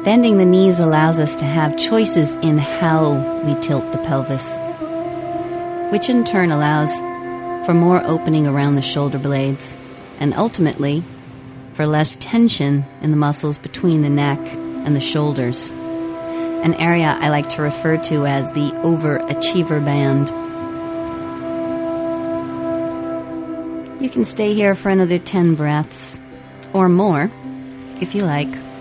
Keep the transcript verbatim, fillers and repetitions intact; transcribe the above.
Bending the knees allows us to have choices in how we tilt the pelvis, which in turn allows for more opening around the shoulder blades, and ultimately for less tension in the muscles between the neck and the shoulders, an area I like to refer to as the overachiever band. You can stay here for another ten breaths, or more, if you like.